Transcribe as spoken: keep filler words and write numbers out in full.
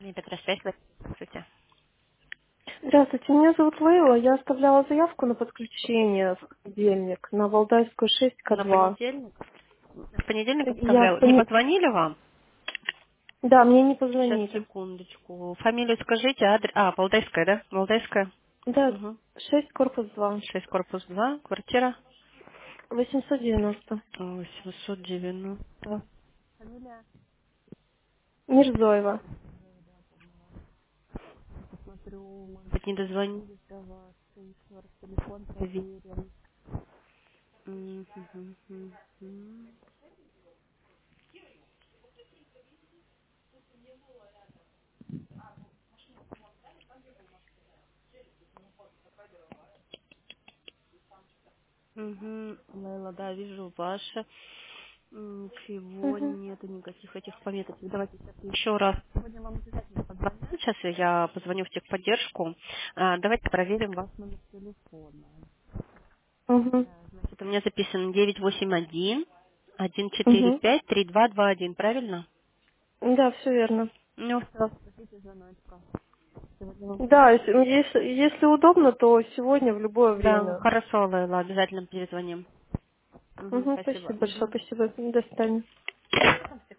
Петросвязь, здравствуйте. Здравствуйте, меня зовут Лейла. Я оставляла заявку на подключение в понедельник на Валдайскую шесть к На два. понедельник? В понедельник Я в оставляла. Не пони... позвонили вам? Да, мне не Сейчас, позвонили. секундочку. Фамилию скажите, адрес... А, Валдайская, да? Валдайская. Да, Угу. шесть корпус два. шесть корпус два, квартира восемьсот девяносто. восемьсот девяносто. Мирзоева. Смотрю, может быть, не дозвонились до вас. Еще раз телефон проверим. Мгм, мгм, мгм. Угу, Лейла, да, вижу ваше. Ничего, Угу. нету никаких этих пометок. Давайте сейчас еще раз. Сегодня вам обязательно позвоню. Сейчас я позвоню в техподдержку. А, давайте проверим ваш номер телефона. Угу. А, Значит, у меня записан девять восемь один один четыре Угу. пять три два два один, правильно? Да, все верно. Ну, все, ждите звоночка. Сегодня вам Да, если, если если удобно, то сегодня в любое Да, время. хорошо, Лейла, обязательно перезвоним. Угу, Угу, спасибо. спасибо большое, Угу. спасибо. До свидания.